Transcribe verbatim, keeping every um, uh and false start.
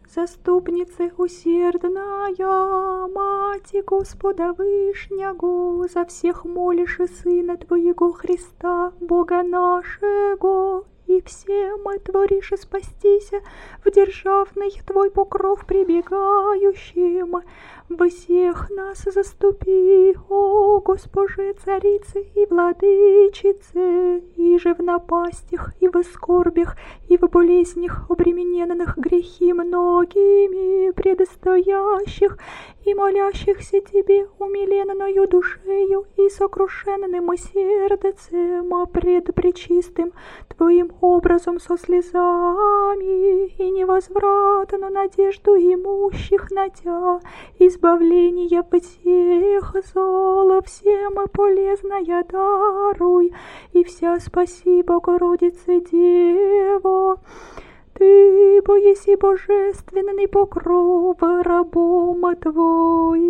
Заступнице усердная, Мати Господа Вышнего, за всех молишь и Сына Твоего Христа, Бога нашего, и всем творишь и спастися в державный Твой покров прибегающим. Во всех нас заступи, о Госпоже, Царице и Владычице, и же в напастях, и в скорбях, и в болезнях обремененных грехи многими предстоящих, и молящихся Тебе умиленною душею и сокрушенным сердцем пред пречистым Твоим образом со слезами, и невозвратную надежду имущих на Тя, избавление всех зол, всем полезное даруй, и вся спаси, Богородице Дева. Ты, бо еси божественный покров рабом Твоим.